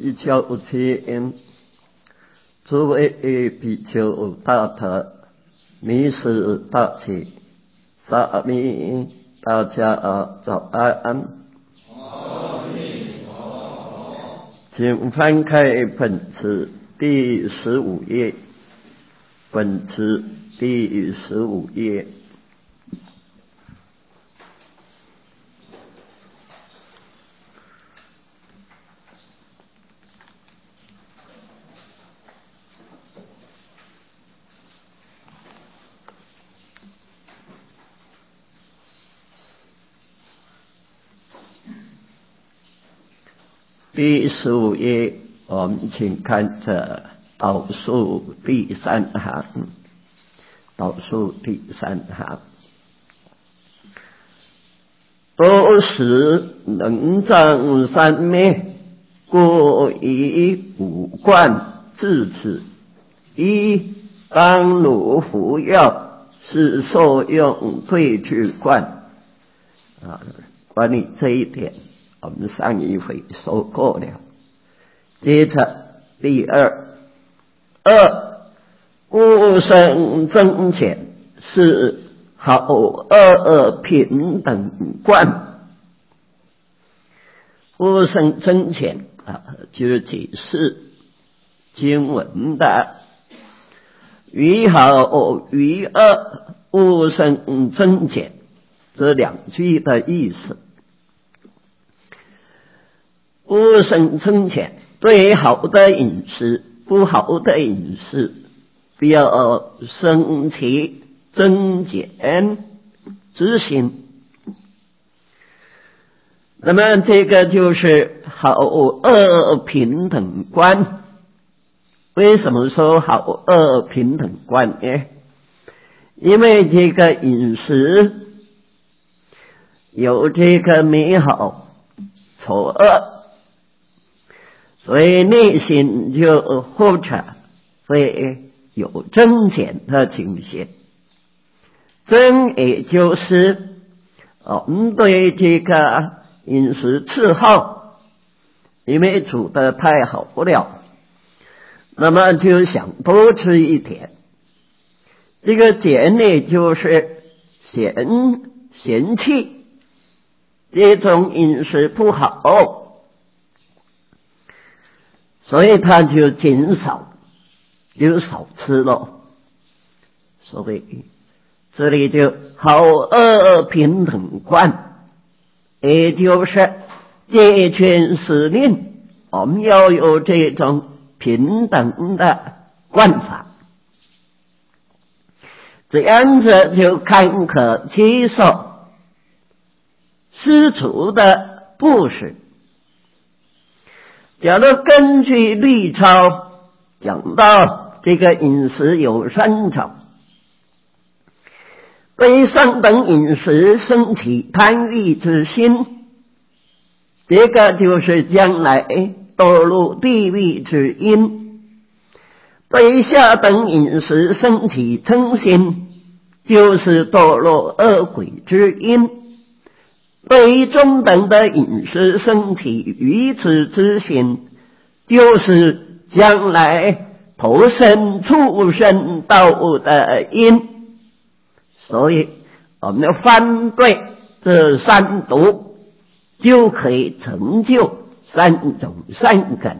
求亲，诸位比丘大德，弥师大喜，沙弥大家早安。请翻开本词第15页，本词第15页。第15页，我们请看着倒数第3行，倒数第3行。多时能障三昧，故以五观治此。一当如服药，是受用对治观。关于这一点，我们上一回说过了。接着第二，无生增减，是好恶平等观。无生增减就是解释经文的于好于恶无生增减这两句的意思。无生增减，对好的饮食、不好的饮食，不要生起增减之心。那么这个就是好恶平等观。为什么说好恶平等观呢？因为这个饮食有这个美好丑恶，所以内心就或者会有增减的倾向。增也就是我们对这个饮食伺候，因为煮得太好不了，那么就想多吃一点。这个减呢，就是嫌弃这种饮食不好，所以他就减少，就少吃了。所以这里就好恶平等观，也就是戒权时令，我们要有这种平等的观法，这样子就看可接受施主的布施。假如根据律抄讲到这个饮食有3种，对上等饮食生起贪欲之心，这个就是将来堕入地狱之因；对下等饮食生起嗔心，就是堕入恶鬼之因；对于中等的饮食生起愚痴之心，就是将来投身畜生道的因。所以我们要反对这3毒，就可以成就3种善根。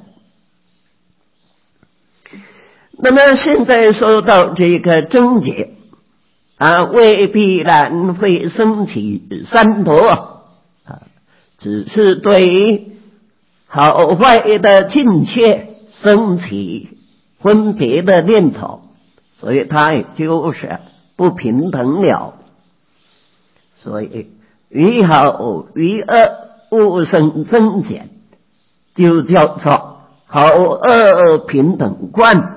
那么现在说到这个增减未必然会升起3毒只是对好坏的境界升起分别的念头，所以它也就是不平等了。所以于好于恶无生增减，就叫做好恶平等观。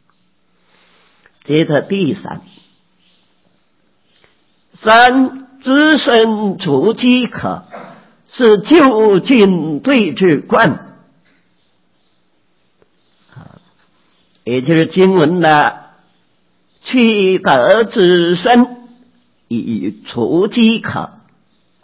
接着第3，知身除饥渴，是就近对治观。也就是经文的去得之身以除饥渴，